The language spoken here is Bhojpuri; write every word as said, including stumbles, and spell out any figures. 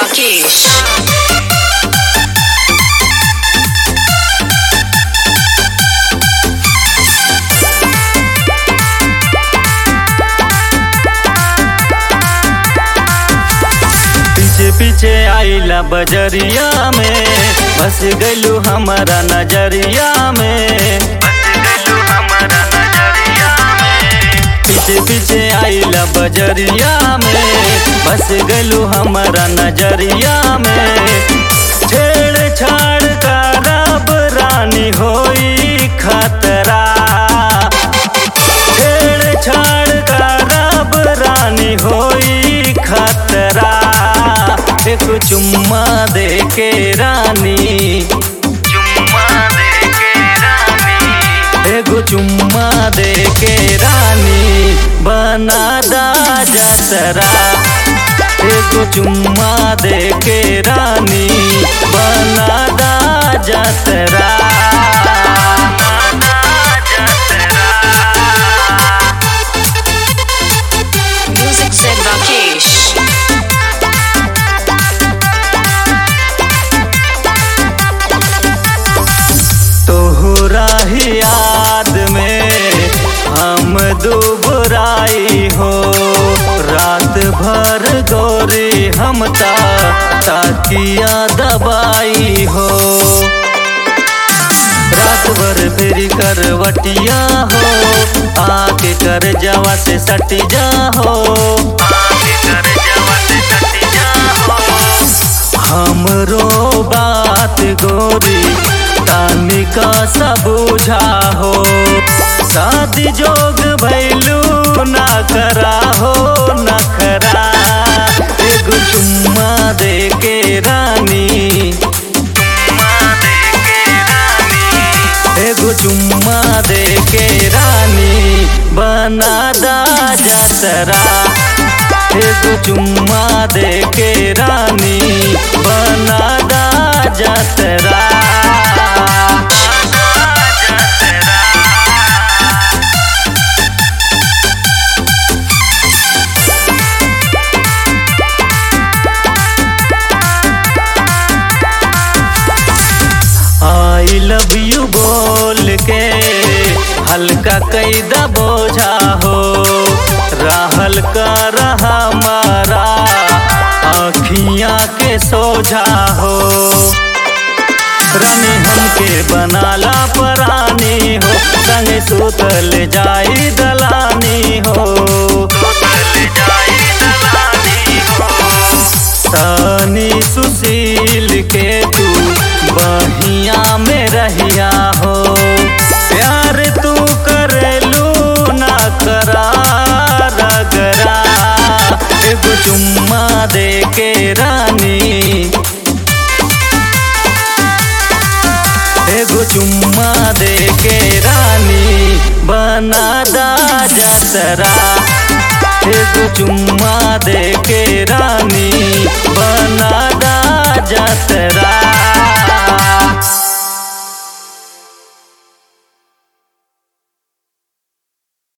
Rakesh. पीछे पीछे आइला बजरिया में, बस गलू हमारा नजरिया में, पीछे पीछे आइला बजरिया में, बस गलू हमारा नजरिया में। छेड़ छाड़ का रब रानी होई खतरा, छेड़ छाड़ का रब रानी होई खतरा। एक चुम्मा दे के रानी, चुम्मा दे के रानी, एगो चुम्मा दे के रानी बना दा जतरा। एगो चुम्मा दे के रानी बना दा जतरा। Music said Rakesh. तोहरा ही याद में हम दुबराई हो, रात भर गोरी हम ता ताकिया दबाई हो। रात भर फेरी करवटिया हो, आके कर जवा से सटी जा हो, आके कर जवा से सटी जा हो। हमरो बात गोरी तानिका सबूझा हो, शादी जोग भैलू ना करा हो न करा। एगो चुम्मा दे के रानी, एगो चुम्मा दे के रानी बना दा जतरा। एगो चुम्मा दे के रानी बना दा जतरा। आई लव यू बोल के हल्का कैदा बोझा हो, रहल का रहा मारा आँखियाँ के सोझा हो। रानी हमके बनाला परानी हो, संगे सुतल जाई दलानी हो, सुतल जाई दलानी हो। तानी सुशील के तू बहिया में रहिया हो, प्यार तू करेलू ना करा रगरा। एगो चुम्मा दे के रानी, एगो चुम्मा दे के रानी बना दा जतरा। एगो चुम्मा दे के रानी बना दा जतरा।